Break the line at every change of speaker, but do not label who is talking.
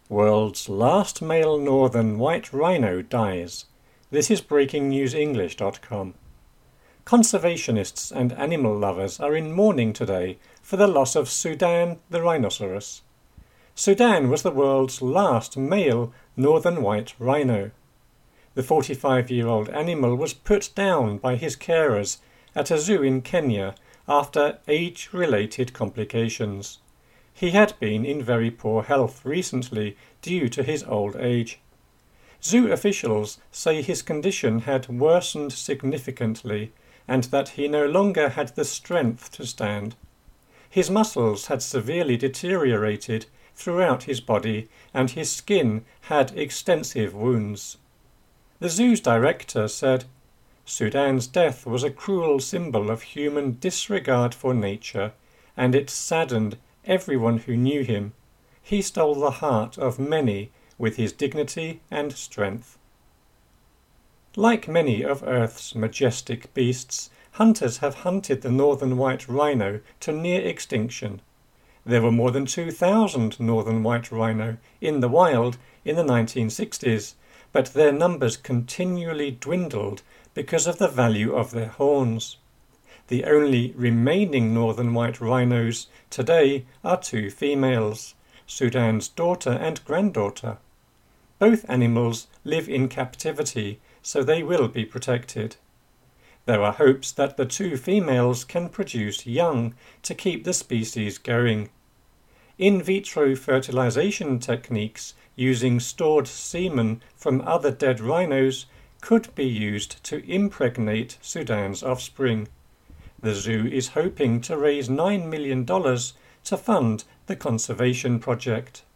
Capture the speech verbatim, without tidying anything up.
World's last male northern white rhino dies. This is breaking news english dot com. Conservationists and animal lovers are in mourning today for the loss of Sudan the rhinoceros. Sudan was the world's last male northern white rhino. The forty-five-year-old animal was put down by his carers at a zoo in Kenya after age-related complications. He had been in very poor health recently due to his old age. Zoo officials say his condition had worsened significantly and that he no longer had the strength to stand. His muscles had severely deteriorated throughout his body and his skin had extensive wounds. The zoo's director said, "Sudan's death was a cruel symbol of human disregard for nature, and it saddened everyone who knew him. He stole the heart of many with his dignity and strength." Like many of Earth's majestic beasts, hunters have hunted the northern white rhino to near extinction. There were more than two thousand northern white rhino in the wild in the nineteen sixties, but their numbers continually dwindled because of the value of their horns. The only remaining northern white rhinos today are two females, Sudan's daughter and granddaughter. Both animals live in captivity, so they will be protected. There are hopes that the two females can produce young to keep the species going. In vitro fertilization techniques using stored semen from other dead rhinos could be used to impregnate Sudan's offspring. The zoo is hoping to raise nine million dollars to fund the conservation project.